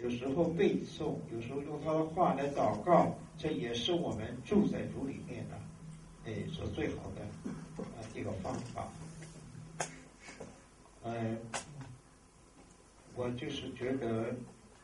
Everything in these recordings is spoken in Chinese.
时候背诵，有时候用他的话来祷告，这也是我们住在主里面的，所最好的一个方法。我就是觉得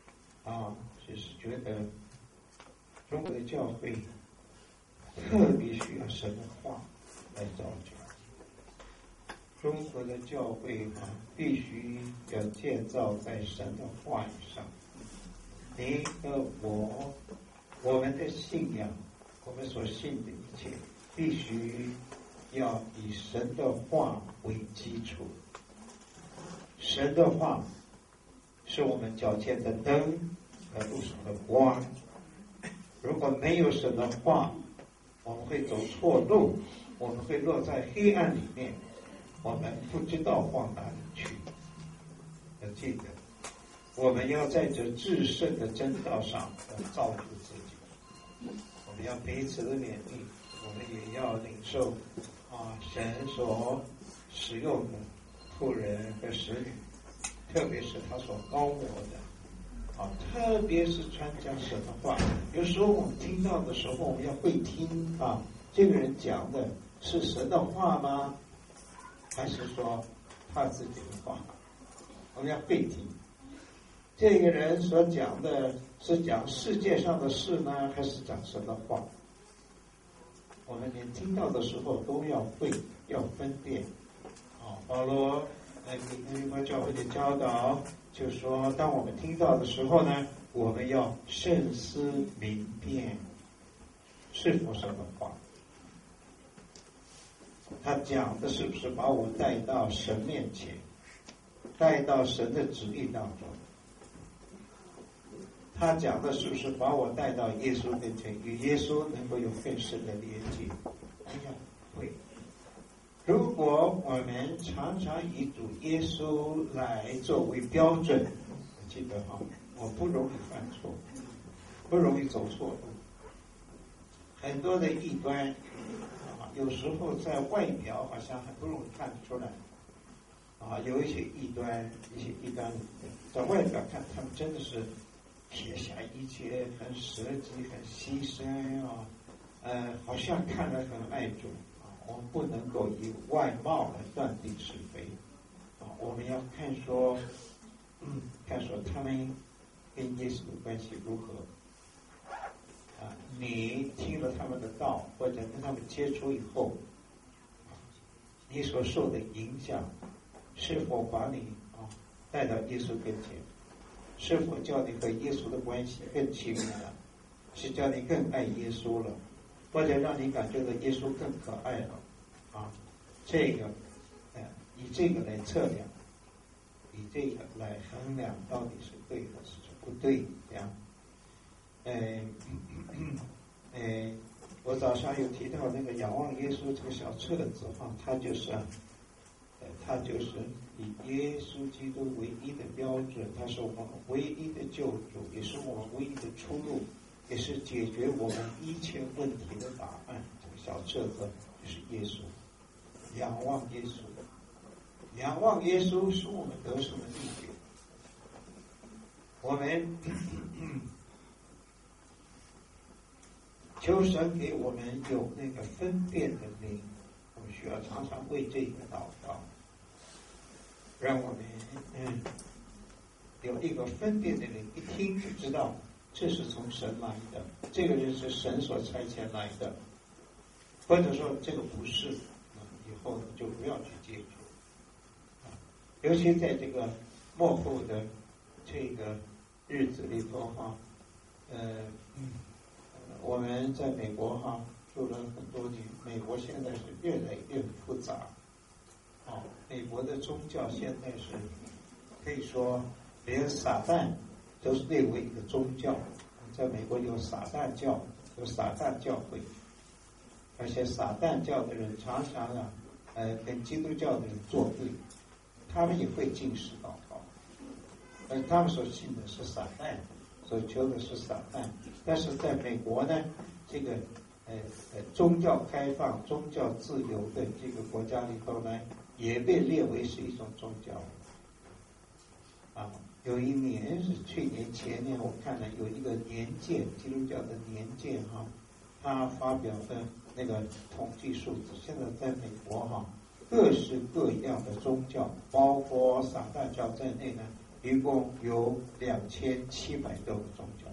中国的教会特别需要神的话来造就。中国的教会必须要建造在神的话语上。你和我们的信仰，我们所信的一切，必须要以神的话为基础。神的话是我们脚前的灯和路上的光。如果没有神的话，我们会走错路，我们会落在黑暗里面，我们不知道往哪里去。要记得，我们要在这至圣的真道上造就自己。我们要彼此的勉励，我们也要领受神所使用的妇人和使女，特别是他所高我的，特别是传讲神的话。有时候我们听到的时候，我们要会听这个人讲的是神的话吗？还是说他自己的话？我们要会听。这个人所讲的是讲世界上的事呢，还是讲神的话？我们连听到的时候都要分辨。保罗给哥林多教会的教导，就说当我们听到的时候呢，我们要慎思明辨是否神的话。他讲的是不是把我带到神面前，带到神的旨意当中？他讲的是不是把我带到耶稣跟前，与耶稣能够有更深的连接？会。如果我们常常以主耶稣来作为标准，记得我不容易犯错，不容易走错路。很多的异端有时候在外表好像很不容易看得出来有一些异端在外表看他们真的是撇下一切，很舍己，很牺牲好像看来很爱主我们不能够以外貌来断定是非我们要看说他们跟耶稣的关系如何你听了他们的道，或者跟他们接触以后，你所受的影响是否把你带到耶稣跟前？是否叫你和耶稣的关系更亲密了？是叫你更爱耶稣了？或者让你感觉到耶稣更可爱了这个以这个来测量，以这个来衡量到底是对的是不对这样我早上有提到那个仰望耶稣这个小册子它就是以耶稣基督唯一的标准，它是我们唯一的救主，也是我们唯一的出路，也是解决我们一切问题的答案。这个小册子就是耶稣，仰望耶稣，仰望耶稣是我们得胜的秘诀。我们求神给我们有那个分辨的灵，我们需要常常为这个祷告，让我们有一个分辨的灵，一听就知道这是从神来的，这个人是神所差遣来的，或者说这个不是，以后就不要去接触。尤其在这个末后的这个日子里头我们在美国住了很多年，美国现在是越来越复杂美国的宗教现在是可以说连撒旦都是列为一个宗教，在美国有撒旦教，有撒旦教会，而且撒旦教的人常常跟基督教的人作对，他们也会禁食祷告，而他们所信的是撒旦，所求的是撒旦。但是在美国呢，这个宗教开放、宗教自由的这个国家里头呢，也被列为是一种宗教有一年是去年前年，我看了有一个年鉴，基督教的年鉴哈，他发表的那个统计数字，现在在美国哈，各式各样的宗教，包括撒旦教在内呢，一共有2700多个宗教，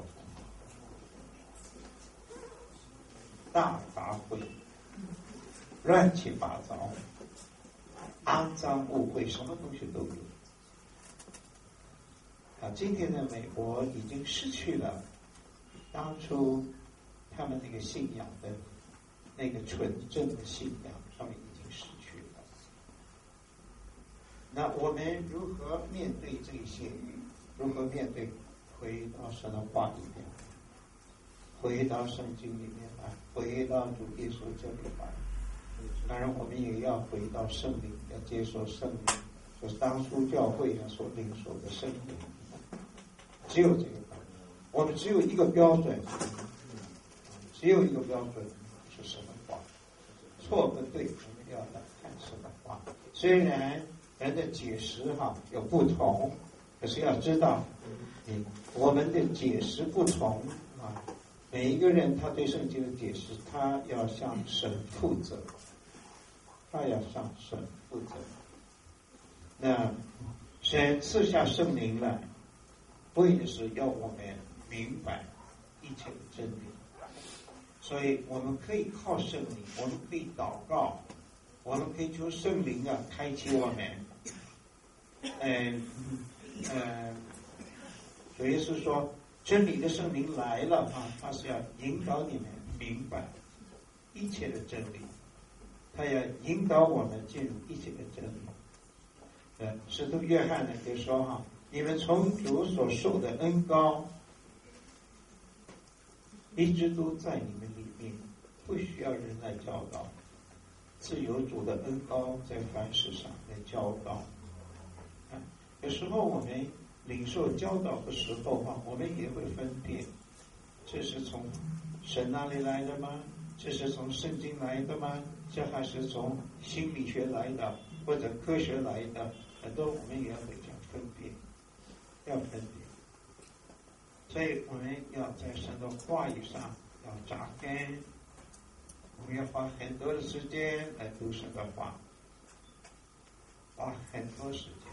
大杂烩，乱七八糟，肮脏污秽，什么东西都有。今天的美国已经失去了当初他们那个信仰的那个纯正的信仰，他们已经失去了。那我们如何面对这些？如何面对？回到神的话里面，回到圣经里面来，回到主耶稣这里来。当然，我们也要回到圣灵，要接受圣灵，就是当初教会所领受的圣灵。只有这个，我们只有一个标准，只有一个标准是神的话，错不对，我们要来看神的话。虽然人的解释有不同，可是要知道，我们的解释不同每一个人他对圣经的解释，他要向神负责，他要向神负责。那神赐下圣灵来，为的是要我们明白一切的真理，所以我们可以靠圣灵，我们可以祷告，我们可以求圣灵开启我们。主耶稣说，真理的圣灵来了他是要引导你们明白一切的真理，他要引导我们进入一切的真理。使徒约翰呢就说你们从主所受的恩膏，一直都在你们里面，不需要人来教导，自有主的恩膏在凡事上来教导。有时候我们领受教导的时候我们也会分辨，这是从神那里来的吗？这是从圣经来的吗？这还是从心理学来的，或者科学来的？很多我们也要会这样分辨，要分辨。所以我们要在神的话语上要扎根，我们要花很多的时间来读神的话，花很多时间。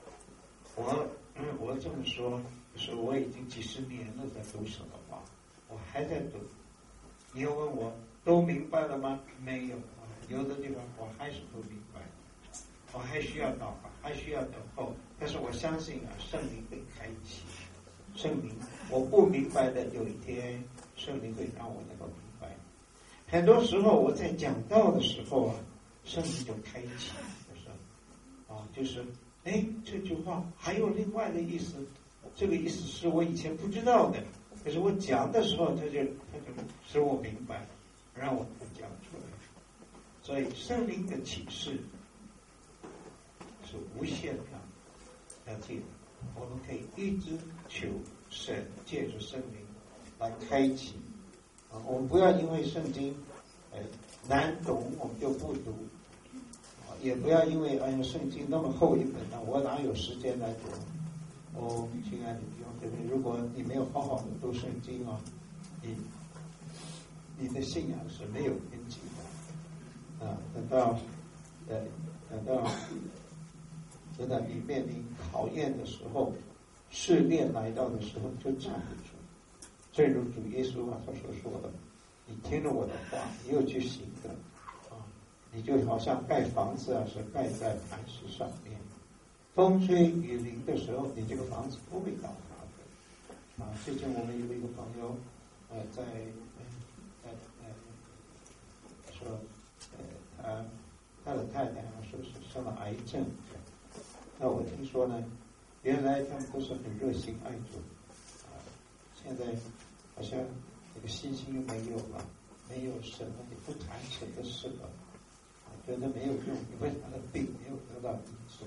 我这么说，就是我已经几十年了在读神的话，我还在读。你又问我都明白了吗？没有有的地方我还是不明白，我还需要祷告，还需要等候。但是我相信圣灵会开启，圣灵我不明白的，有一天圣灵会让我能够明白。很多时候我在讲道的时候圣灵就开启，就是这句话还有另外的意思，这个意思是我以前不知道的，可是我讲的时候他就使我明白，让我讲出来。所以圣灵的启示是无限的，要记得我们可以一直求神借着圣灵来开启我们不要因为圣经难懂我们就不读，也不要因为圣经那么厚一本我哪有时间来读？亲爱的弟兄姊妹，如果你没有好好的读圣经你的信仰是没有根基的等到你面临考验的时候，试炼来到的时候，就站不住。正如主耶稣他所说的，你听了我的话，你又去行的你就好像盖房子是盖在磐石上面，风吹雨淋的时候，你这个房子不会倒塌的最近我们有一个朋友在说他的太太说是生了癌症。那我听说呢，原来他们都是很热心爱主现在好像这个信心没有了，没有神了，你不谈神的事了，觉得没有用，因为他的病没有得到医治。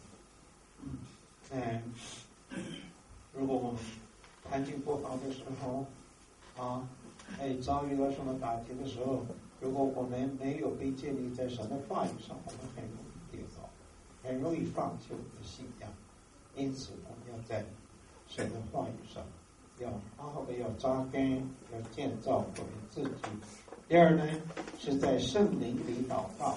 如果我们环境不好的时候遭遇到什么打击的时候，如果我们没有被建立在神的话语上，我们很容易跌倒，很容易放弃我们的信仰。因此我们要在神的话语上，要好好的要扎根，要建造我们自己。第二呢，是在圣灵里祷告。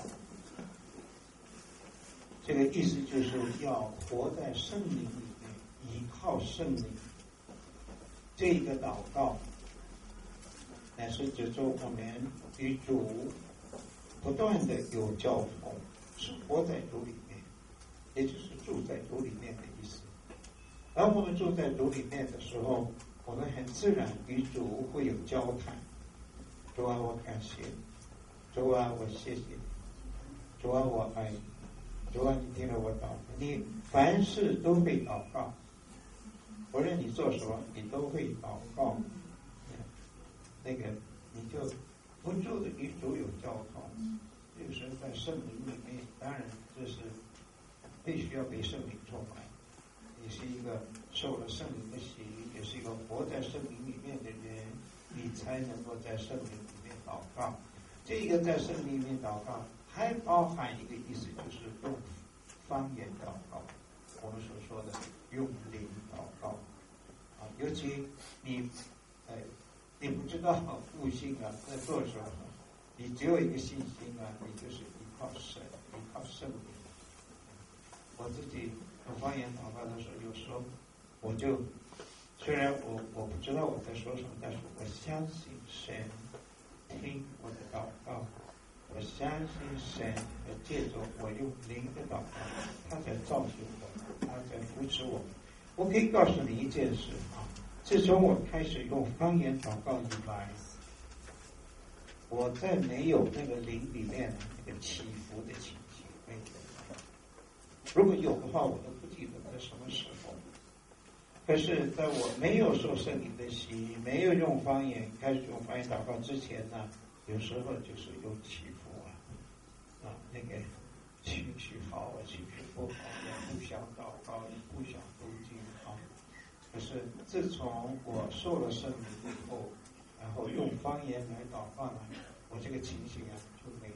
这个意思就是要活在圣灵里面，依靠圣灵。这个祷告乃是指着我们与主不断的有交通，是活在主里面，也就是住在主里面的意思。当我们住在主里面的时候，我们很自然与主会有交谈。主啊，我感谢你；主啊，我谢谢你；主啊，我爱你；主啊，你听了我祷告。你凡事都会祷告，无论你做什么，你都会祷告。那个你就不住的与主有交通。这个是在圣灵里面，当然这是必须要被圣灵充满。你是一个受了圣灵的洗，也是一个活在圣灵里面的人，你才能够在圣灵里面祷告。这个在圣灵里面祷告，还包含一个意思，就是用方言祷告。我们所说的用灵祷告啊，尤其你不知道悟性啊，在做什么，你只有一个信心啊，你就是依靠神，依靠圣灵。我自己用方言祷告的时候，有时候我就虽然我不知道我在说什么，但是我相信神听我的祷告，我相信神借着我用灵的祷告，他在造就我，他在扶持我。我可以告诉你一件事啊，自从我开始用方言祷告以来，我在没有那个灵里面那个起伏的情形没有。如果有的话，我都不记得在什么时候。可是在我没有受圣灵的洗，没有用方言开始用方言祷告之前呢，有时候就是有起伏那个情绪好啊，情绪不好，也不想祷告，也不想读经啊。可是自从我受了圣灵以后，然后用方言来祷告呢，我这个情形啊就没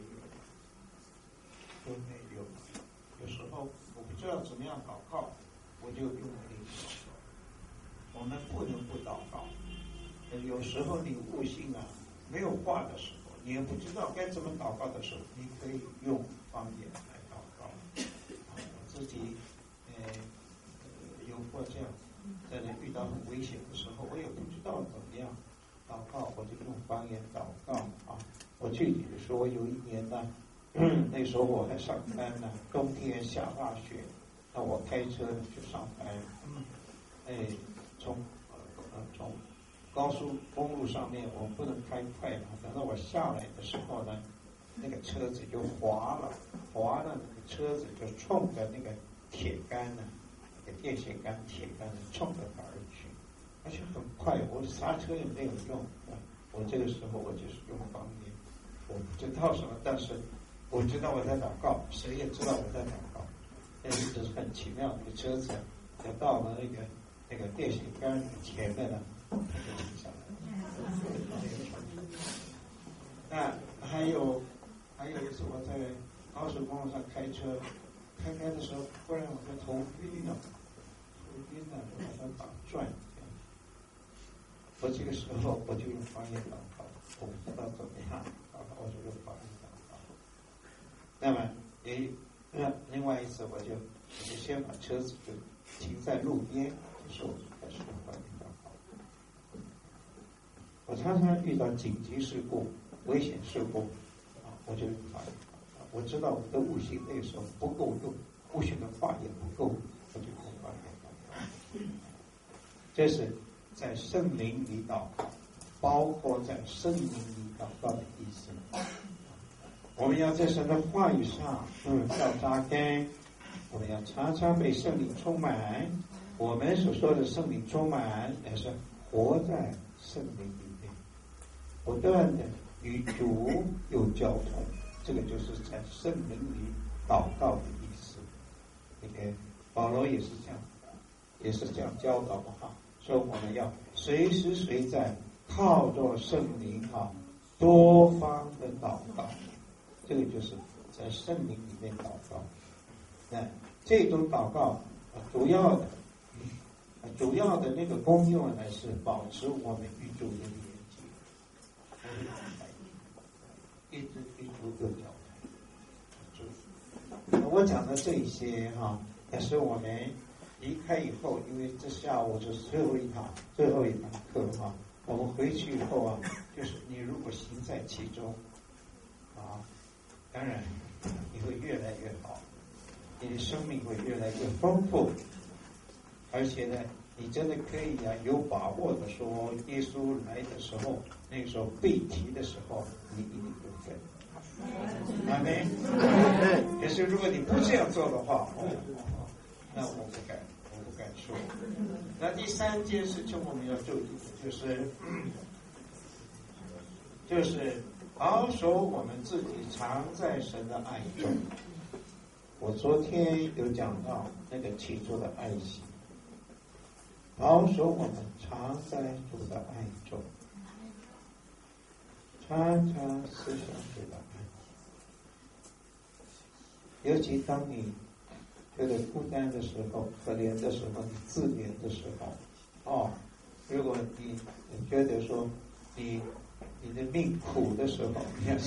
有。有时候我不知道怎么样祷告，我就用灵祷告。我们不能不祷告。有时候你悟性啊没有话的时候，你也不知道该怎么祷告的时候，你可以用方言来祷告。我自己有过这样，在那遇到很危险的时候，我也不知道怎么样祷告，我就用方言祷告啊。我具体的说，我有一年呢，那时候我还上班呢，冬天下大雪，那我开车去上班，从高速公路上面我不能开快嘛，等到我下来的时候呢，那个车子就滑了，那个车子就冲着那个铁杆呢，那个电线杆、铁杆呢冲着它而去，而且很快，我刹车也没有用。我这个时候我就是用方言，我不知道什么，但是我知道我在祷告，谁也知道我在祷告。但是这是很奇妙的，车子要到了那个电线杆前面呢，它就停下来了。那还有一次我在高速公路上开车，开的时候，忽然我的头晕了，就好像打转。我这个时候我就用方言祷告，我不知道怎么样祷告，我就用方言祷告。那么另外一次我就先把车子就停在路边，这时候我就开始用方言祷告。我常常遇到紧急事故、危险事故我就用方言祷告。我知道我的悟性那个时候不够用，悟性的话也不够，我就用方言祷告。这是在圣灵里祷告，包括在圣灵里祷告的意思。我们要在神的话语上要扎根，我们要常常被圣灵充满。我们所说的圣灵充满，也是活在圣灵里面，不断的与主有交通。这个就是在圣灵里祷告的意思。保罗也是这样教导的哈。所以我们要随时随在靠着圣灵多方的祷告，这个就是在圣灵里面祷告。那这种祷告主要的主要的那个功用呢是保持我们与主的连接，一直与主有交谈。我讲的这些也是我们离开以后，因为这下午就是最后一堂课我们回去以后就是你如果行在其中当然你会越来越好，你的生命会越来越丰富，而且呢，你真的可以有把握的说，耶稣来的时候，那个时候被提的时候，你一定有份。阿们。可是如果你不这样做的话，那我不敢说。那第三件事情我们要注意的就是保守我们自己常在神的爱中。我昨天有讲到那个起初的爱心，保守我们常在主的爱中，常常思想主的爱。尤其当你觉得孤单的时候、可怜的时候、你自怜的时候，如果你觉得说你的命苦的时候，你要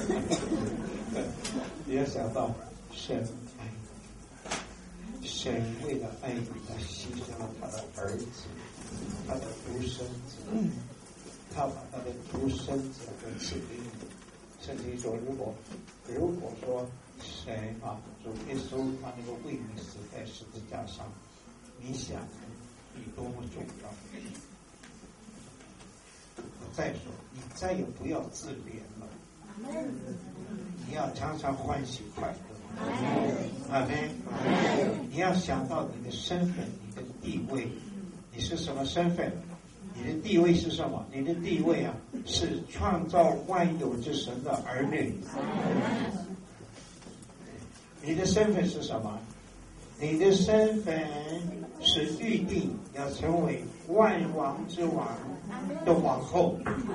想到神爱你，神为了爱你，他牺牲了他的儿子，他的独生子，他把他的独生子赐给你。甚至于说，如果说神主耶稣他那个为你死在十字架上，你想你多么重要。我再说，你再也不要自怜了，你要常常欢喜快乐。阿们。你要想到你的身份，你的地位，你是什么身份？你的地位是什么？你的地位是创造万有之神的儿女。你的身份是什么？你的身份是预定要成为万王之王的王后。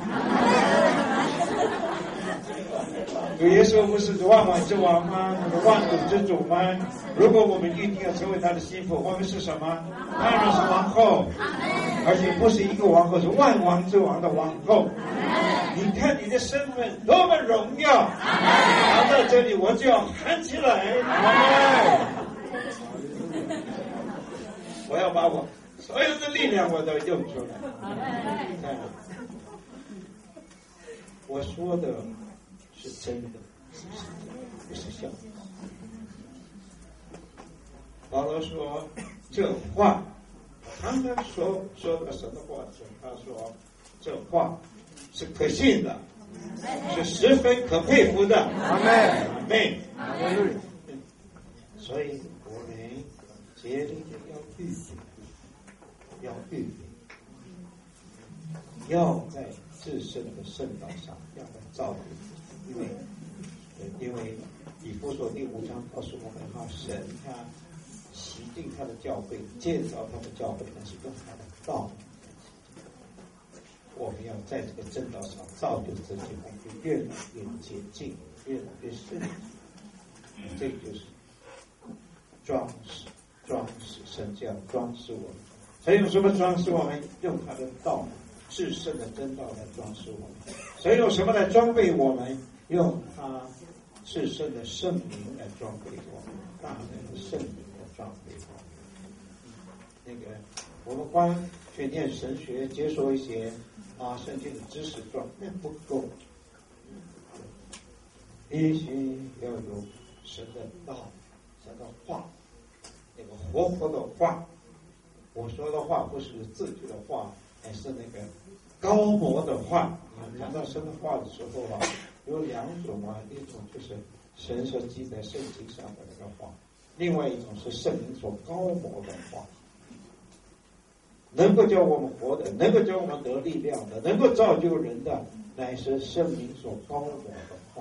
主耶稣不是万王之王吗？万主之主吗？如果我们预定要成为他的心腹，我们是什么？当然是王后，而且不是一个王后，是万王之王的王后。你看你的身份多么荣耀！谈到这里，我就要喊起来。我要把我所有的力量我都用出来。我说的是真的，不是笑。保罗说这话，常常说的什么话？他说这话是可信的，是十分可佩服的。阿们，阿们。所以我们竭力的要预备，要在至圣的圣道上要来造就，因为以弗所第5章告诉我们神他洗净他的教会，建造他的教会，那是用他的道。我们要在这个正道上造就自己，我们就越来越洁净，越来越圣。这就是装饰，神就要装饰我们。神用什么装饰我们？用他的道，至圣的真道来装饰我们。神用什么来装备我们？用他至圣的圣灵来装备我们，大能的圣灵来装备我们。我们光去念神学，接受一些圣经的知识那不够，必须要有神的道，神的话，那个活泼的话。我说的话不是字句的话，而是那个高模的话。谈到神的话的时候有两种一种就是神所记在圣经上的那个话，另外一种是圣灵所高模的话，能够叫我们活的，能够叫我们得力量的，能够造就人的，乃是圣灵所高模的话。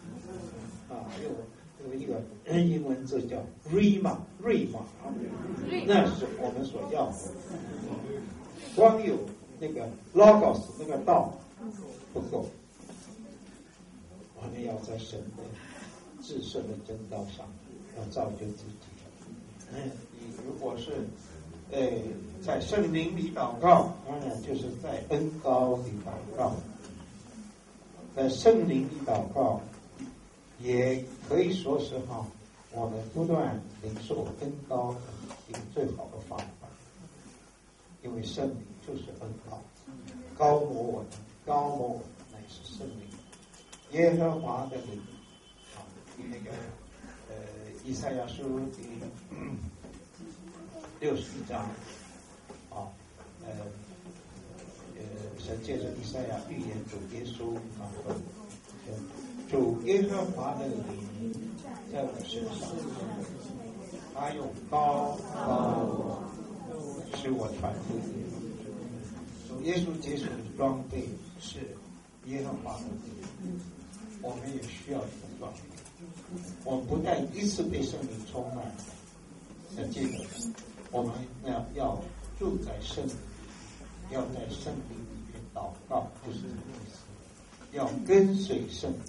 有一个英文字叫瑞玛，那是我们所要的。光有那个 logos 那个道不够，我们要在神的至圣的真道上要造就自己。你如果是在圣灵里祷告，当然就是在恩膏里祷告。在圣灵里祷告，也可以说是我们不断领受恩膏的一个最好的方法，因为圣灵就是恩膏，高摩我的，高摩我的乃是圣灵，耶和华的灵那个以赛亚书第61章神借着以赛亚预言主耶稣主耶和华的灵在我身上，他用膏使我传福音。主耶稣接受的装备是耶和华的灵，我们也需要这个装备。我们不但一次被圣灵充满，要记得我们要住在圣灵，要在圣灵里面祷告，不是这个意思。要跟随圣灵，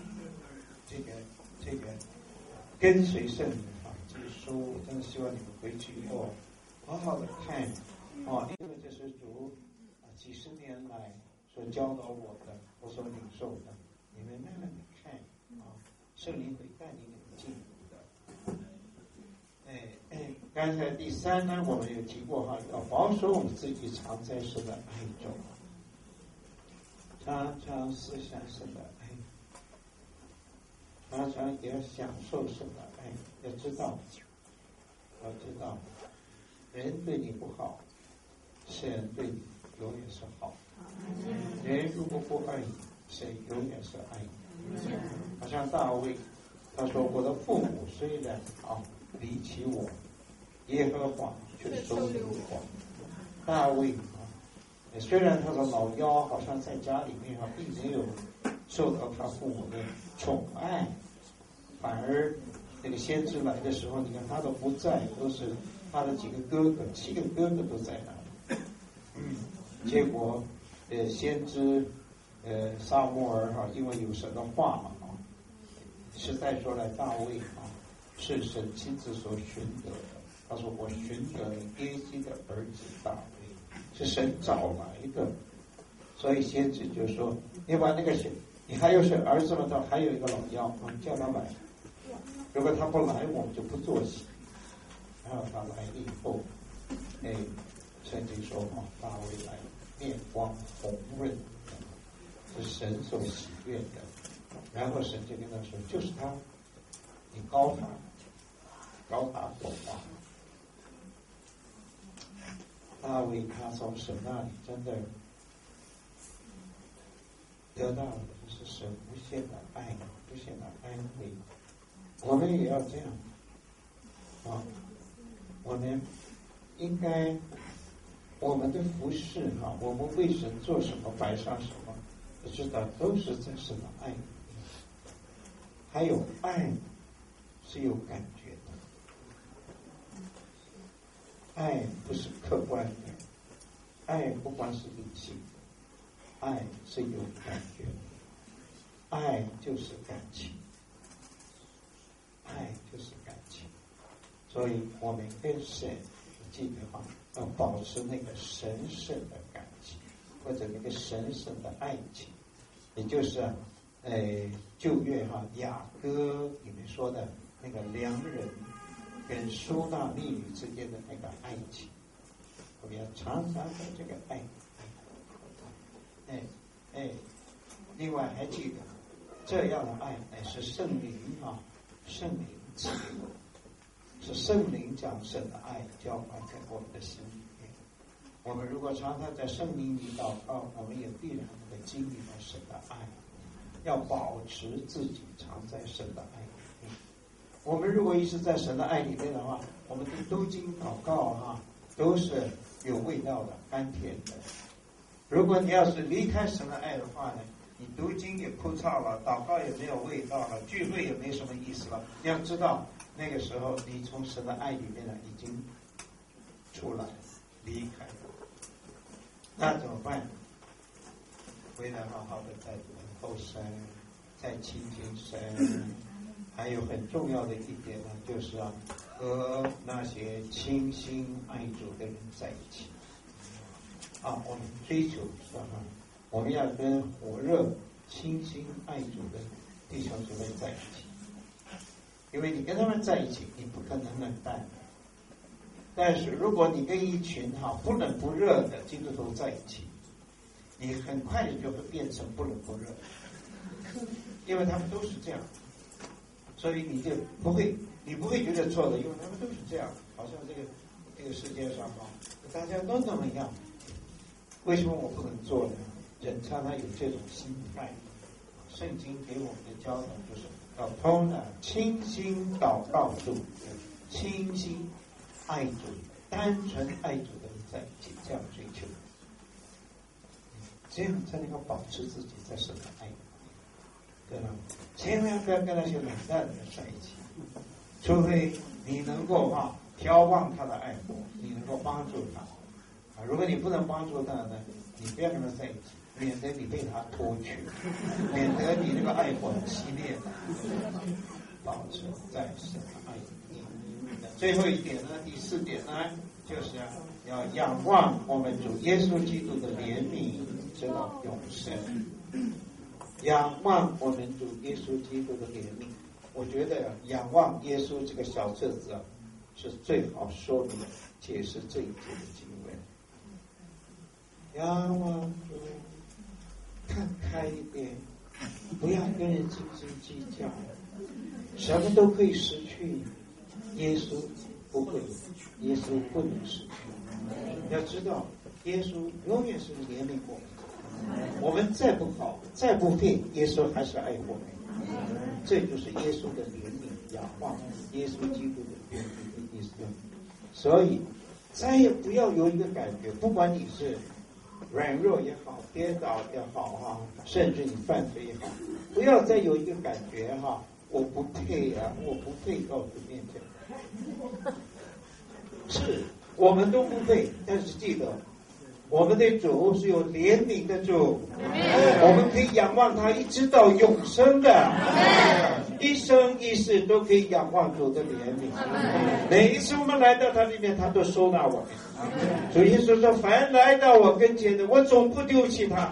这个跟随圣灵这些书，我真的希望你们回去以后好好的看因为这是主几十年来所教导我的，我所领受的，你们慢慢的看圣灵会带领你们进步的。刚才第3呢，我们有提过要保守我们自己常在神的爱中，常常思想神的爱，常常也要享受神的爱。要知道人对你不好，神对你永远是好。人如果不爱你，神永远是爱你。好像大卫他说，我的父母虽然离弃我，耶和华却收留我。大卫虽然他的老幺好像在家里面并没有受到他父母的宠爱，反而这个先知来的时候，你看他都不在，都是他的几个哥哥，7个哥哥都在那里。结果先知撒母耳因为有神的话嘛实在说来，大卫是神亲自所寻得的。他说，我寻得了耶西的儿子大卫，是神找来的。所以先知就说，你把那个你还有谁儿子吗？他还有一个老幺叫他来，如果他不来，我们就不做戏。然后他来了以后圣经说大卫来面光红润，是神所喜悦的。然后神就跟他说，就是他，你高他走吧。大卫他从神那里真的得到的就是神无限的爱，无限的安慰。我们也要这样我们应该我们的服侍我们为神做什么，摆上什么，我知道都是在神的爱里面。还有爱是有感觉的，爱不是客观的，爱不光是理性，爱是有感觉的，爱就是感情，爱就是感情。所以我们跟神记得要保持那个神圣的感情，或者那个神圣的爱情，也就是旧约雅歌里面说的那个良人跟苏纳利女之间的那个爱情，我们要常常的这个爱。另外还记得这样的爱是圣灵圣灵赐给我们，是圣灵将神的爱浇灌在我们的心里面。我们如果常常在圣灵里祷告，我们也必然会经历到神的爱。要保持自己常在神的爱里面。我们如果一直在神的爱里面的话，我们的读经祷告都是有味道的，甘甜的。如果你要是离开神的爱的话呢，你读经也枯燥了，祷告也没有味道了，聚会也没什么意思了。你要知道，那个时候你从神的爱里面呢已经出来离开了，那怎么办？回来好好的再等候神，再亲近神。还有很重要的一点呢，就是和那些倾心爱主的人在一起。我们追求我们要跟火热、倾心爱主的弟兄姊妹在一起，因为你跟他们在一起，你不可能冷淡。但是如果你跟一群不冷不热的基督徒在一起，你很快的就会变成不冷不热，因为他们都是这样，所以你就不会觉得错的，因为他们都是这样，好像这个世界上大家都那么样，为什么我不能做呢？人常常有这种心态。圣经给我们的教导就是要通了倾心祷告主，倾心爱主，单纯爱主的人在一起这样追求，这样才能够保持自己在神的爱里，对吧？千万不要跟那些冷淡的人在一起，除非你能够眺望他的爱火，你能够帮助他。如果你不能帮助他呢，你不要跟他在一起，免得你被他拖去，免得你那个爱火熄灭，保持在神的爱里。最后一点呢，第4点呢，就是要仰望我们主耶稣基督的怜悯，直到永生。仰望我们主耶稣基督的怜悯，我觉得仰望耶稣这个小册子是最好说明解释这一节的经文。仰望主，看开一点，不要跟人斤斤计较，什么都可以失去，耶稣不会，耶稣不能失去。要知道，耶稣永远是怜悯我们，我们再不好，再不配，耶稣还是爱我们。这就是耶稣的怜悯，仰望耶稣基督的怜悯的意思。所以，再也不要有一个感觉，不管你是软弱也好，跌倒也好甚至你犯罪也好，不要再有一个感觉我不配我不配到主面前。是我们都不配，但是记得我们的主是有怜悯的主，我们可以仰望他一直到永生的，一生一世都可以仰望主的怜悯。每一次我们来到他里面，他都收纳我们。主耶稣说，凡来到我跟前的，我总不丢弃他。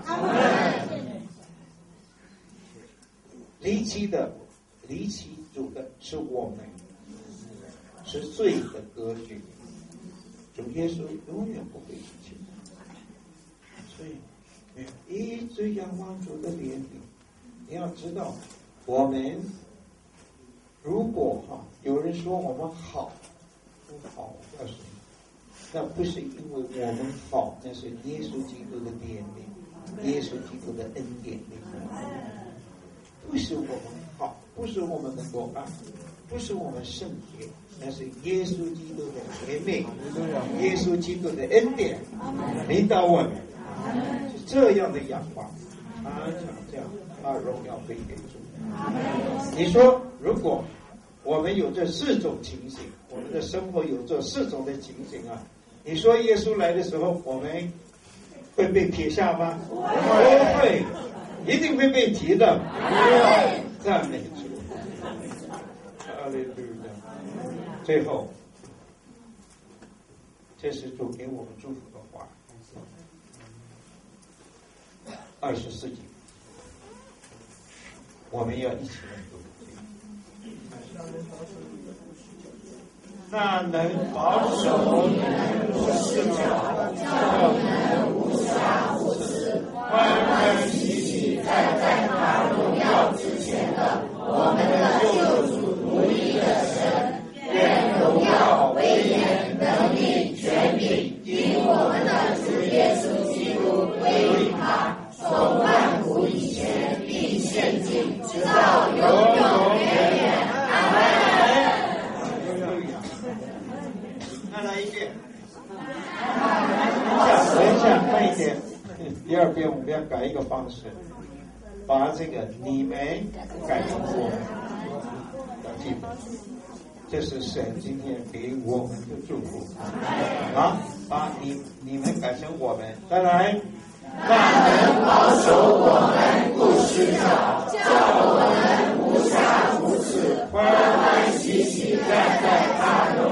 离弃主的是我们，是罪的格局。主耶稣永远不会离弃他，所以一直仰望主的怜悯。你要知道，我们如果有人说我们好不好，我告诉你，那不是因为我们好，那是耶稣基督的怜悯，耶稣基督的恩典领域。不是我们好，不是我们能够爱，不是我们圣洁，那是耶稣基督的怜悯，耶稣基督的恩典领导我们，是这样的仰望，常常这样把荣耀归给主。你说，如果我们有这4种情形，我们的生活有这4种的情形你说耶稣来的时候，我们会被撇下吗？不会，一定会被提的。赞美主，哈利路亚。最后，这是主给我们祝福的话。24节，我们要一起来读。那能保守你们不失脚，叫你们无瑕无疵，欢欢喜喜站在他荣耀之前的我们的救主独一的神，愿荣耀、威严、能力、权柄，因我们的主耶稣基督归于他，从万古以前并现今，直到永永远远。阿门。再来一遍，等一下，慢一点。第2遍我们要改一个方式，把这个你们改成我们。要记得，这是神今天给我们的祝福。把你们改成我们。再来，那能保守我们不失脚，叫我们无瑕无疵，欢欢喜喜站在他荣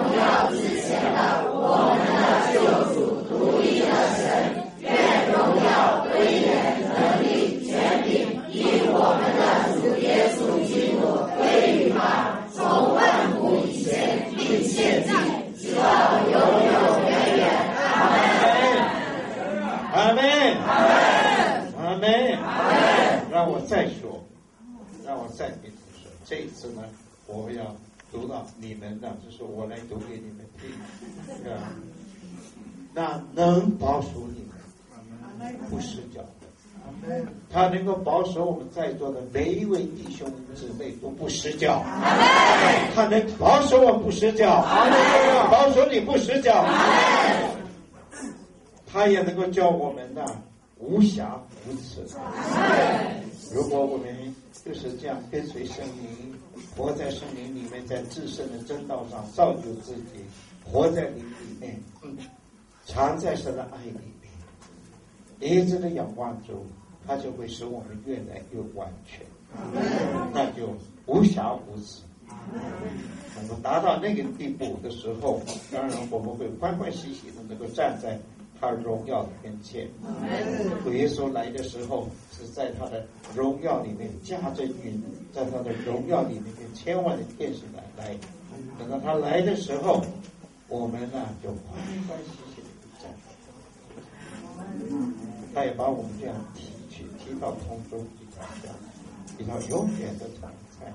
阿门，阿门，让我再说，让我再给你们说，这一次呢，我要读到你们的，就是我来读给你们听，啊，那能保守你们，不失脚的，他能够保守我们在座的每一位弟兄姊妹都不失脚，他能保守我不失脚，保守你不失脚，他也能够叫我们呢无瑕无疵。如果我们就是这样跟随圣灵，活在圣灵里面，在至圣的真道上造就自己，活在灵里面，常在神的爱里面，一直的仰望主，他就会使我们越来越完全，那就无瑕无疵。能够达到那个地步的时候，当然我们会欢欢喜喜的能够站在他荣耀的跟前。主耶稣来的时候是在他的荣耀里面驾着云，在他的荣耀里面跟千万的天使来。等到他来的时候，我们呢就欢欢喜喜的站。他也把我们这样提到空中一条永远的长菜。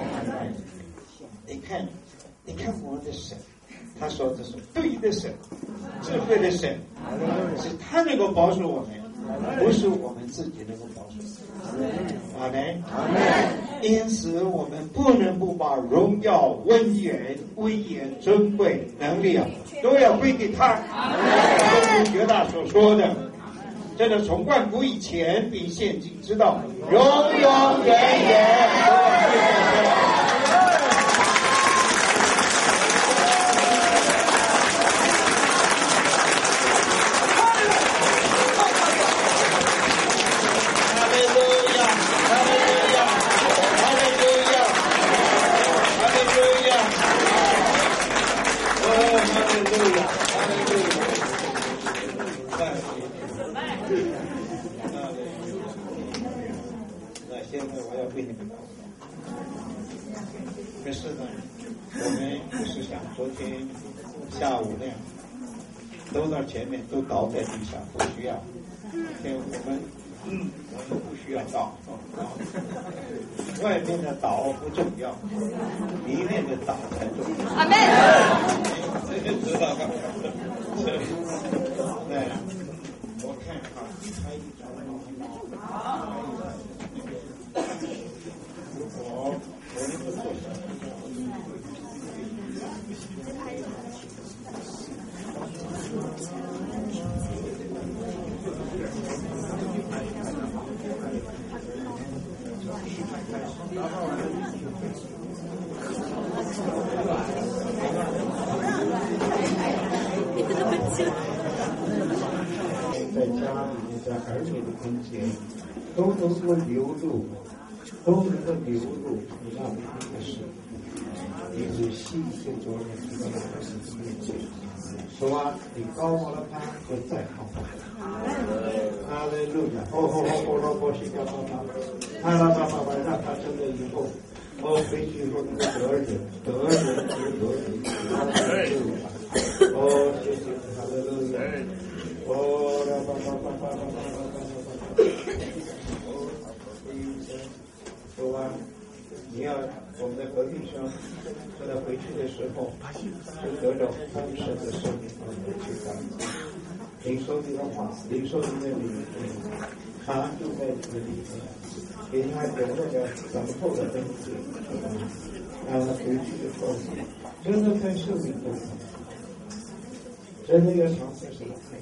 你看我们的神，他说这是对的神，智慧的神，是他能够保守我们，不是我们自己能够保守。阿门，阿门。因此，我们不能不把荣耀、威严、尊贵、能力都要归给他。正如约大所说的，真的从万古以前并现今直到永永远远。现在我要为你们祷告。可是呢，我们就是像昨天下午那样，都到前面都倒在地上，不需要。我们不需要倒，外面的倒不重要，里面的倒才重要。阿门。知道吧？对，我看啊，还有如果我们不做什么，在家里面，在儿女的跟前，都能够流露你让他的事，你仔细就做了这个老师的面前，说啊，你高我了他，就再高他。哈利路亚！让他真的以后，回去以后能够得人，谢谢哈利路亚！说完，你要我们的何弟兄，在他回去的时候，就得着丰盛的生命和去感激，领受你的话，领受你的灵，他就在你的里面，给他有那个等候的恩赐，让他回去的时候，真的在生命中，真的要尝试什么爱，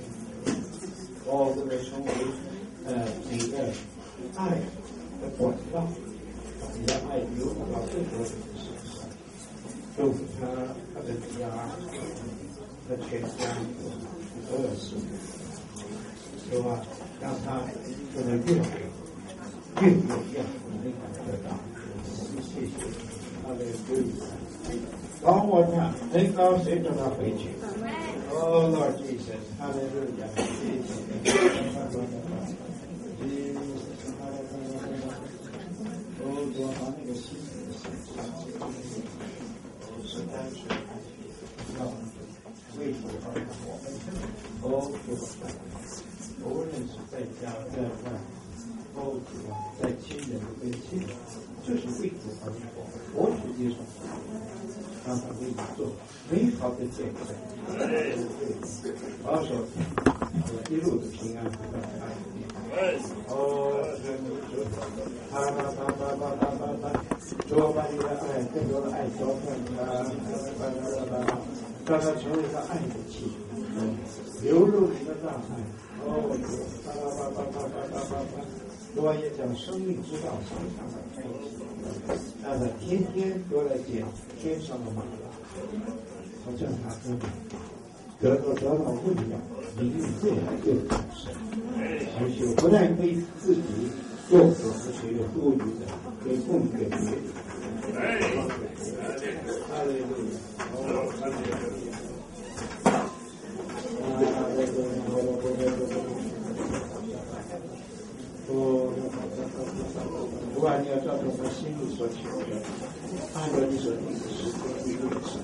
这个成为你的爱的管道，你的爱流入到更多人的身上，祝福他的家，他全家所有事，是吧？让他这个越有能力得到。谢谢他的对帮我他能高谁让他回去。Lord Jesus, Hallelujah. 无论是在家在外，或者在亲人的跟前，就是为主而活。活实际上，让他为你做美好的见证。保守一路的平安和爱。主把你的爱更多的爱浇灌他，让他成为他爱的器皿，流入你的大爱。主也将生命之道向他开启，让他天天都来见天上的马拉，好让他得到温养，灵命越来越丰盛，而且不但为自己做主，而且有多余的可以供给别人。哈利路亚，哈利路亚。不管你要照着我们心里所求的，按照你所定的时间一路上，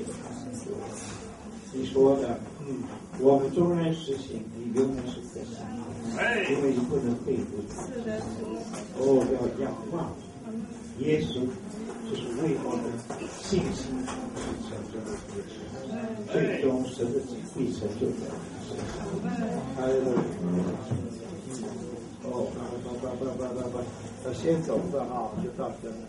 你说的，我们纵然实行，你永远是可行，因为你不能背负。要仰望耶稣，就是为我们信心是成就的结果，最终神的旨意成就在我们身上。还有先走的啊，就到这里。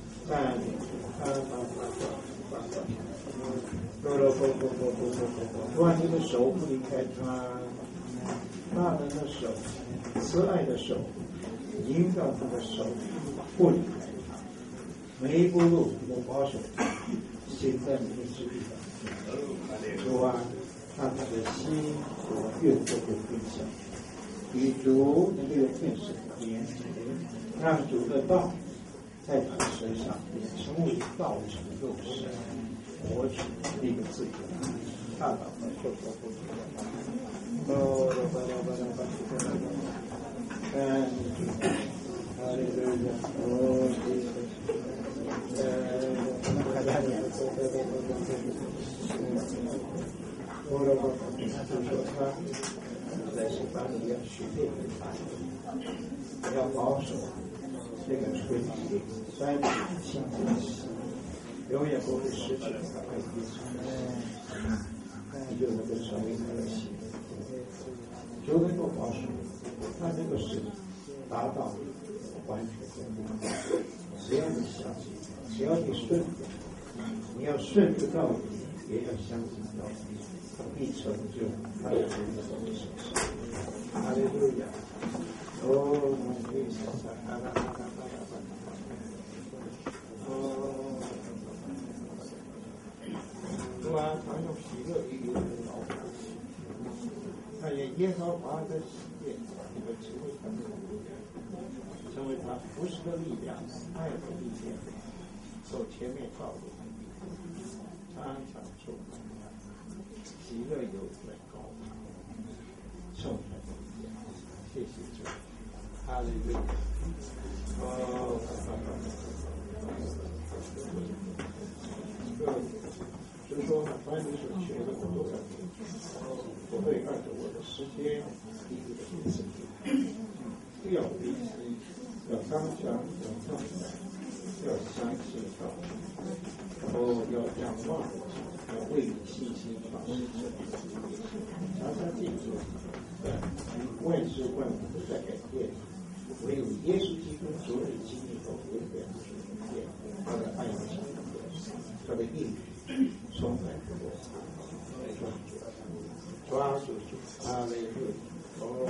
不，你的手不离开他，大人的手，慈爱的手，引导他的手不离开他，每一步路你都保守，行在你的指引上。主啊，让他的心和越做越分享，与主能够有更深的连接，让主的道在他的身上也成为道成肉身，活出那个自由，看到和受到不同的。在西方里要学练要保守这个纯洁、单纯、清净，永远不会失去他爱的心，你就能够成为他的心，就能够保守，他能够使达到完全的。只要你相信，只要你顺服，你要顺服到底，也要相信到底，必成就他的真正的身上。哈利路亚！主啊，他用喜乐与你的劳苦，他也耶和华的喜悦，你们成为他的力量，成为他服侍的力量，爱的力量，走前面道路，常常充满喜乐有在高堂，受他的力量，谢谢主，哈利路亚！就是说，凡你所学的我都在做，我会按照我的时间、地理的意思，要维系，要刚强，要壮胆，要相信道，要仰望，要为你信心发誓，常常记住，万事万物都在改变，唯有耶稣基督昨日、今日和永远不变，他的爱情，他的应许。充满着我，抓住哈利路亚，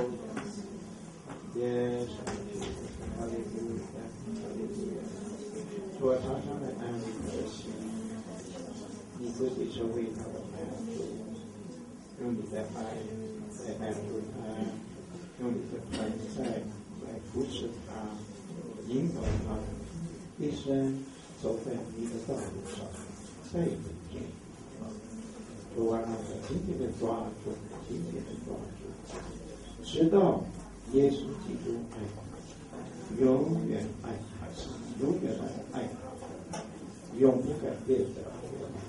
耶稣，哈利路亚，哈利路亚，主啊，常常来安慰他的心，你自己成为他的安慰，用你的爱来安慰他，用你的存在来扶持他，引导他一生走在你的道路上。再一个主啊，紧紧的抓住，紧紧的抓住，直到耶稣基督爱他，永远爱他，永远爱他，永不改变的。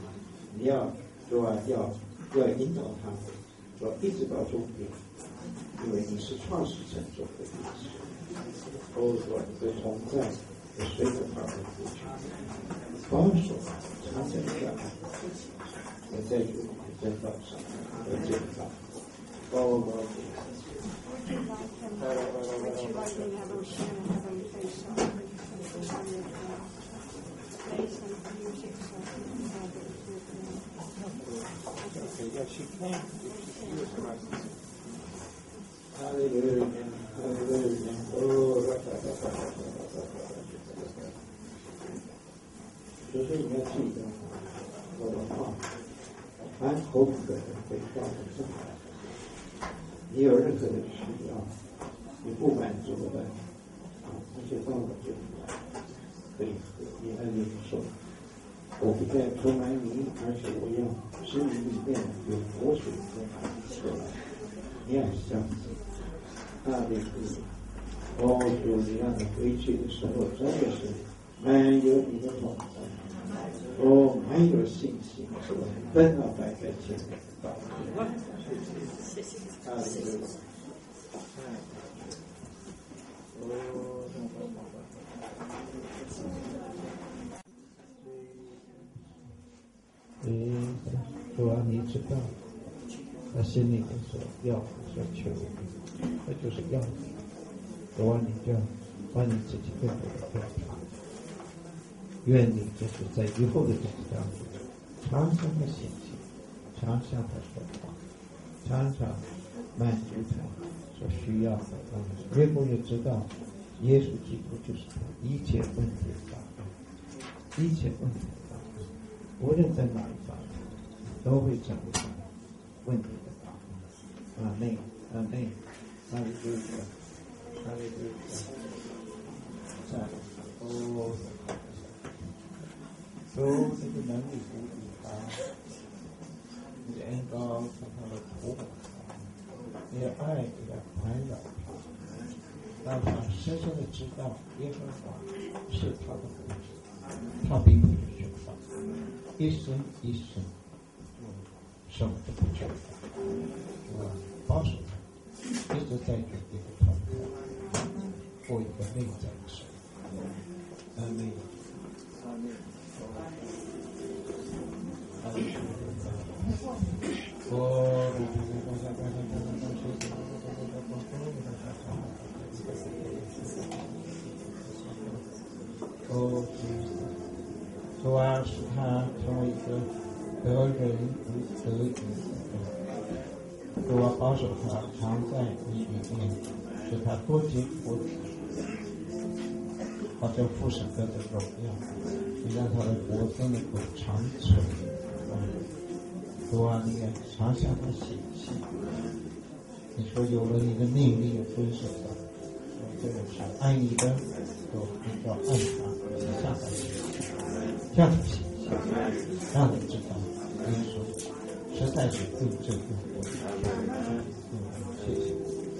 你要主啊，要引导他，说一直到终点， 因为你是创始成就的意思。哦，主啊，你的同在也随着他的过去，保守他常在这爱，也在主你的真道上而建造。哦，要去看，哈利路亚，哈利路亚，哦，就是你要记得我的话，凡口渴的人被告的正来，你有任何的需要，你不满足的那些到我这里来，可以喝，你按领受。我不再充满你，而且我要使你里面有活水和海出来。你要相信，哈利路亚！哦，主，你让你回去的时候，真的是满有你的同在，哦，满有信心，奔到摆在前面的道路。谢谢，哈利路亚！主啊，你知道他心里面所要的、所求的，那就是要你。主啊，你就要把你自己更多的表达。愿你就是在以后的日子当中，常常的信心，常常的说话，常常满足他所需要的东西。越过越知道，耶稣基督就是他一切问题的答案，一切问题的答案，无论在哪一方面，都会找到问题的答案。阿门，阿门，哈利路亚，哈利路亚，赞哦。都这个能力鼓励他，你的恩膏从他的头发上，你的爱给他环绕他，让他深深的知道耶和华是他的福祉，他并不是缺乏，一生一生什么都不缺乏，保守他，一直在这一个状态，过一个内在的生活。阿门，阿门。主啊，使他成为一个得人如得鱼的人。主啊，保守他常在你里面，使他多结果子，好像父神得的荣耀，你让他的国度能够长存。主啊，你也常向他显现。你说有了你的命令，有遵守的，这个是爱你的，就要按他向他显现，向他显现，让你知道，耶稣实在是对这个国度。谢谢。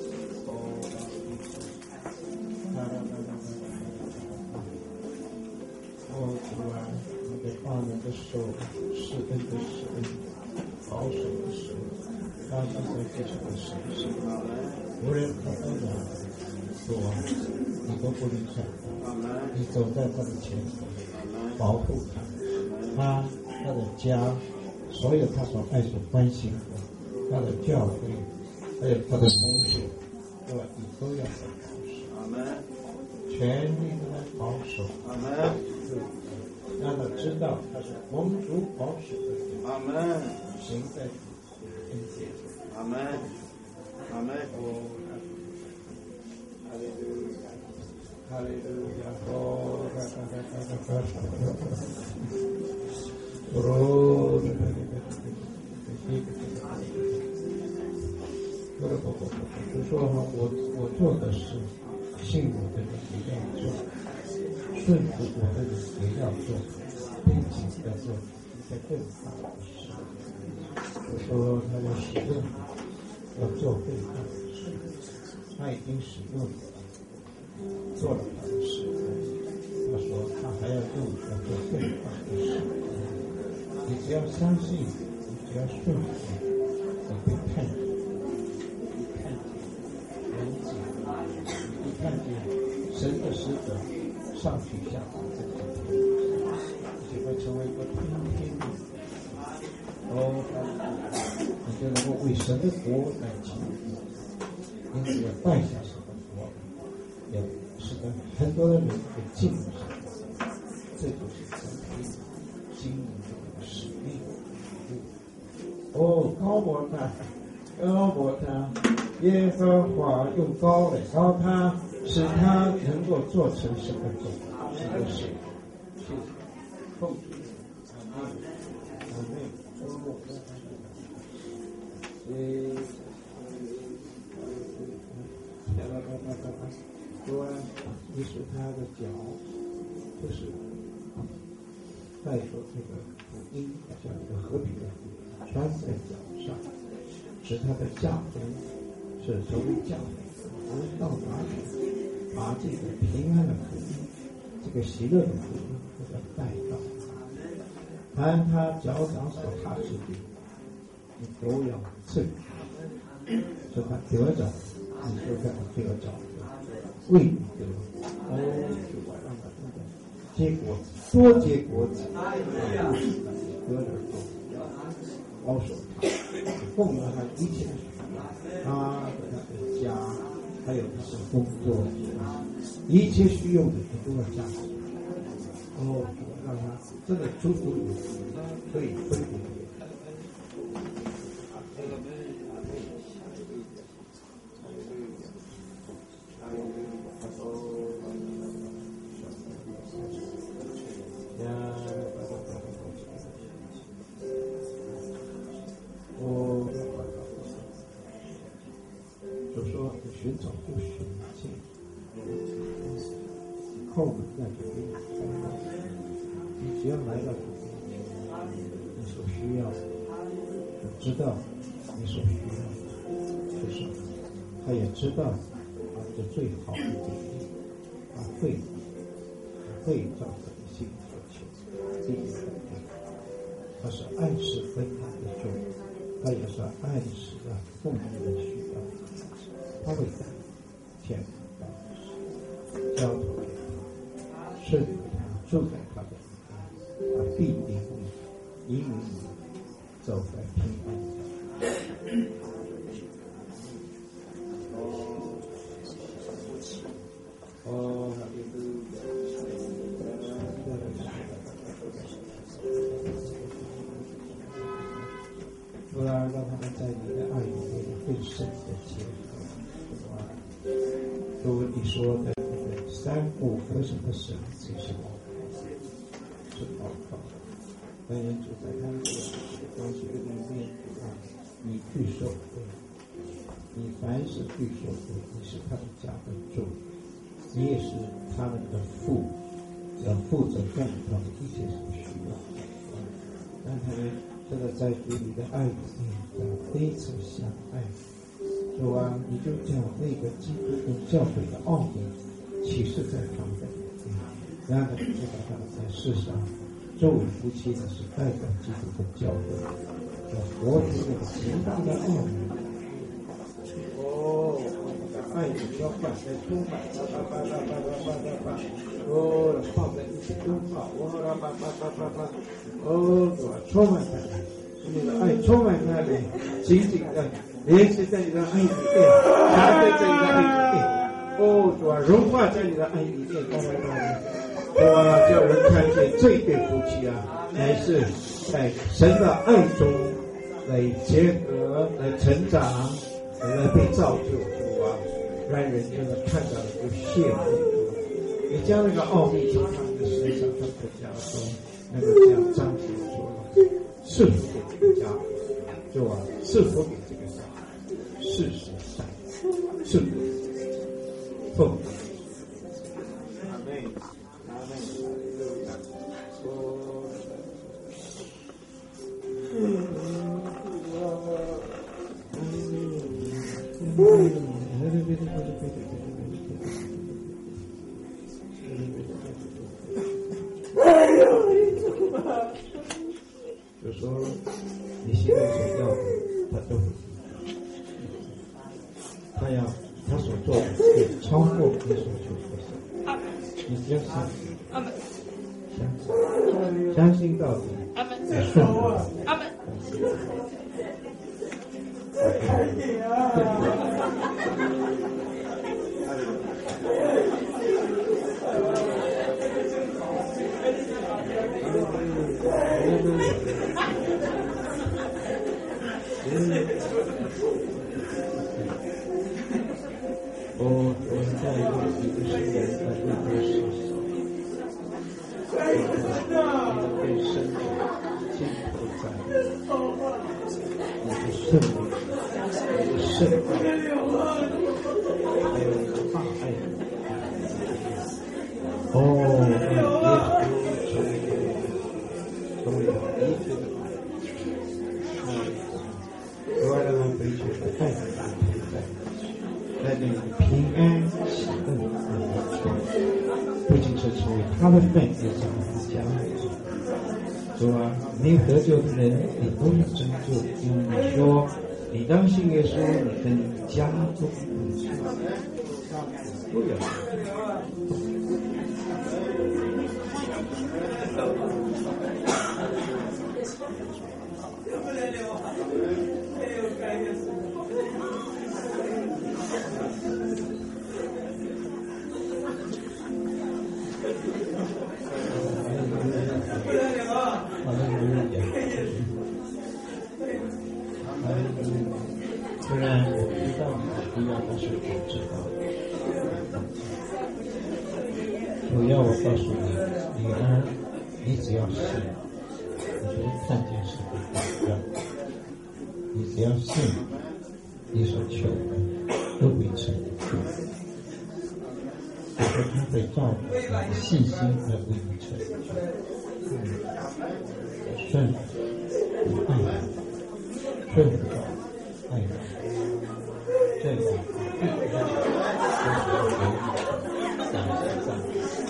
主啊，你给放人的手，施恩的施恩，保守的施恩，让他在非常的神圣，无论他在哪里，主啊，你都不离开他，你走在他的前头，保护他，他的家，所有他所爱所关心的，他的教会，还有他的工作，对吧？你都要来保守，全力的来保守，让他知道他是蒙主保守的人。阿门。行在恩典。阿门。阿门。哦，哈利路亚，哈利路亚。哦，就说我做的事，信我的人也要做。顺服我的人也要做，并且要做一个更大的事。我说他要使用，要做更大的事。他已经使用了，做了他的事。他说他还要用，要做更大的事。你只要相信，你只要顺服，你会看见， 使者上去下凡这个就会成为一个天天的你就能够为神的国来祈祷，因此要带下神的国，要使得很多的人会进入神，这就是神的经营的使命。高摩他，耶和华用高来高他，使他能够做成神的种，神的事。谢谢，奉主阿门。主啊，你使他的脚就是带着这个福音，像一个和平的福音穿在脚上，使他的脚中是成为教诲，无论到哪里，把这个平安的福音，这个喜乐的福音，给他带到。凡他脚掌所踏之地，你都要赐予，使他得着，你就在得着，为你得，主啊，让他这个结果多结果子，得着多，保守他，供应他一切的需要，他和他的家，还有他的工作，一切需要的都要加持。主啊，让他真的足足有可以分别。就说寻找就寻见，后门那就给你开了。你只要来到你所需要的，我知道你所需要的是什么，他也知道这最好的建议，会照着你心所求，并且他是按时分他的重，他也是按时奉你的需要，他会在天堂交托给他，顺着他，住在他的他必定引领你走在平安。主啊，让他们在你的爱里面更深的结合。主，你说的那个三不合神的神，这是祷告。但愿主在他们的关系里面，你去受惠，你凡事去受惠，你是他的家的主，你也是他们的父，要负责干他们一切所需要。让他们这个在主你的爱里面要彼此相爱。主啊，你就将那个基督跟教会的奥秘启示在他们的里面，让他们知道他们在世上作为夫妻的是代表基督跟教会，要活出这个极大的奥秘。爱的浇灌在充满，放在一起都好，主啊，充满开来，你的爱充满开来，紧紧的联系在你的爱里面，缠在你的爱里面，主啊，融化在你的爱里面，主啊，叫人看见这对夫妻啊，乃是在神的爱中来结合、来成长、来被造就。让人真的看到了就羡慕，你将那个奥秘从他们的身上，他们的家中能够这样彰显出来，赐福给这个家，就赐福给这个家，事实上赐福奉阿妹阿妹，就说你心里所要的，他都会，他要他所做的会超过你所求的事。你只要相信，相信到底，顺服到底。我在为一个世人在为多事对生命尽头在你的圣灵，你的圣爱，还有你的大爱。成为一切的爱，额外让他追求的爱的大在这里平安喜乐不仅是成为他的份，也成为他家人。主啊，没有得救的人，你都要拯救，因为你说，你当信耶稣，你跟你家中都要。虽然我知道你的需要，但是我知道。主要我告诉你，女儿，你只要信，你就会看见神的保障。你只要信，你所求的都会成就。我说他会照顾你的信心来为你成就。顺服爱，顺服爱，这样必须要留意在身上。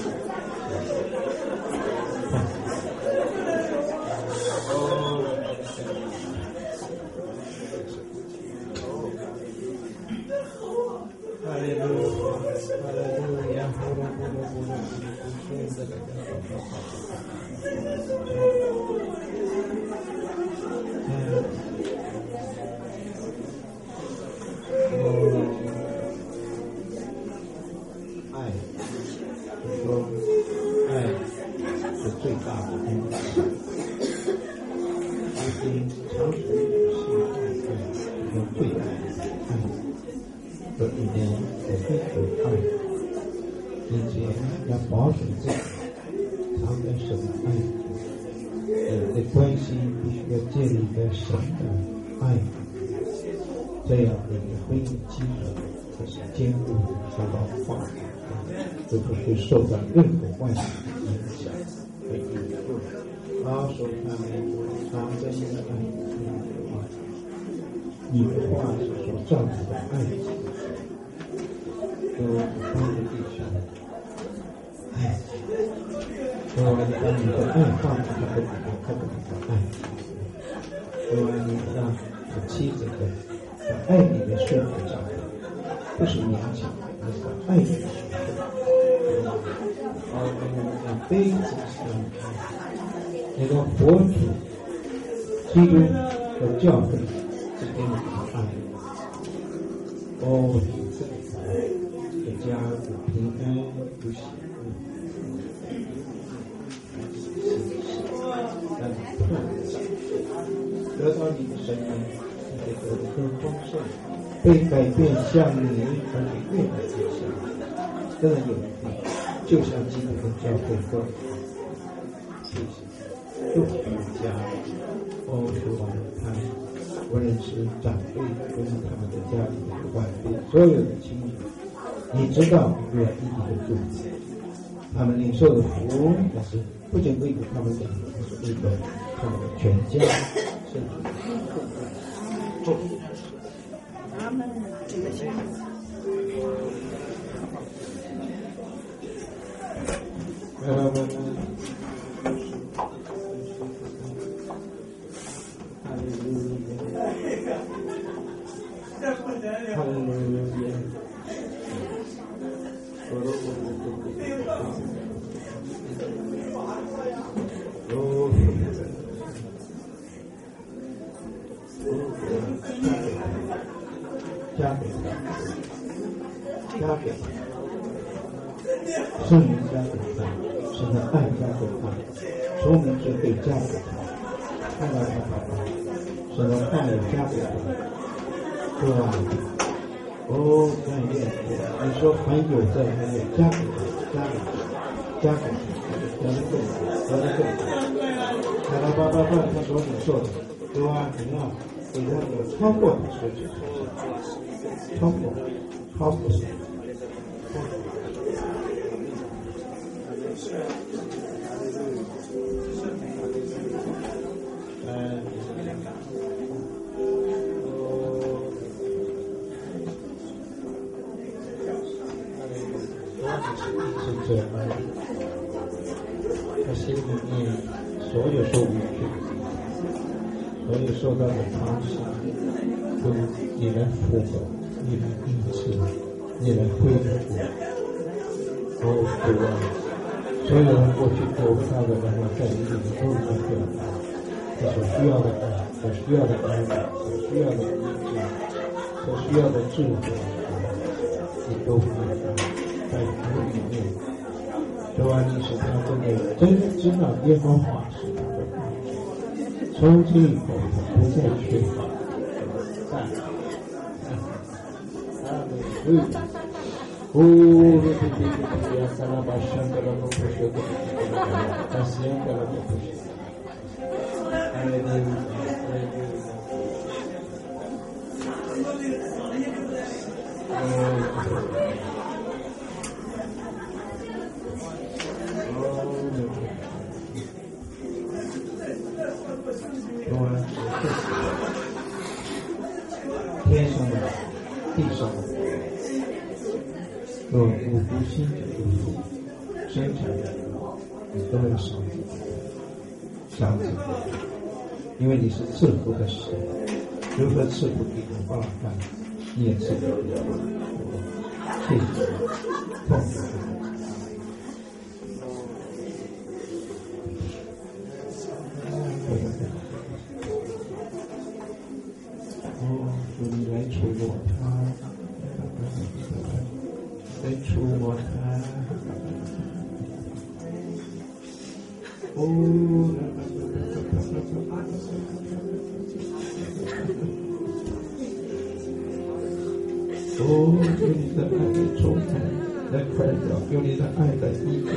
爱，就说爱是最大的恩赐。如今长存性爱和最爱爱，这一年我追求爱，并且要保守自己，常在神的爱里。我的关系必须要建立在神的爱里，这样你的婚姻基础才是坚固的，受到化解，就不会受到任何外界的影响和引诱。保守他们常在你的爱里，你的话是所造成的爱情，都帮助弟兄爱情。当你的爱放在他的里面，他就比较爱你。你让妻子在爱里面顺服丈夫，不是勉强，而是在爱里面顺服。让彼此相爱，那个活主基督和教会之间的爱，这个家有平安有喜乐。得到你的神能，你会得得更丰盛，被改变像你，而且越来越像你，更有力，就像基督的教会说，谢谢，祝福家，主啊，他无论是长辈，或是他们的家里的晚辈，所有的亲戚，你知道我要一直的祝福，他们领受的福，但是不仅为他们两个，而是为了他们的全家。 他们这个是加给他，圣灵加给他，神的爱加给他，说明是可以加给他，看到他神的爱也加给他，是吧？哦，感谢你说很有在，还有加给他，加给他，他所说的，对吧？怎么样？给他有超过的水准，超过。是这样，他心里面所有受委屈，所有受到的伤害，都你来抚摸，你来医治，你来恢复。主啊，所有人过去得不到的，然后在你里面都能得到，他所需要的爱，所需要的安慰，所需要的医治，所需要的智慧，你都会在主里面。主啊，你使他真的真知道耶和华是他的爱，从今以后他不再缺乏。Oh,天上的，地上的。五福星生产的你都要赏赐，因为你是赐福的神，如何赐福给我爸爸，你也赐福给我，谢谢你，奉主的名。主你来触摸他，来触摸他。哦，用你的爱来充满，来快乐，用你的爱来医治，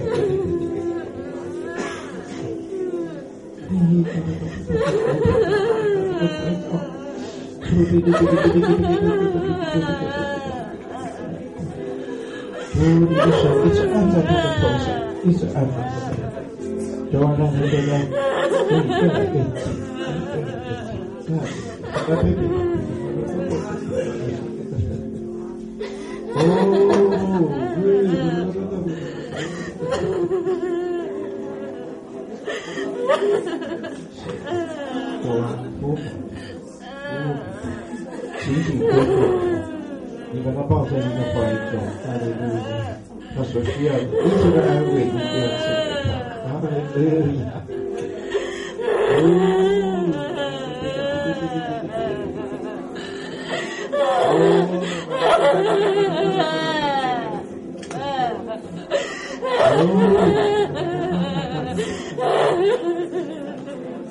你的手一直按在他的头上，一直按在他的头上，主要让他这样跟你越来越近，这样，紧紧跟着你把他抱在你的怀中，哈利路亚！他所需要的一切的安慰，你都要赐给他，哈利路亚！哦。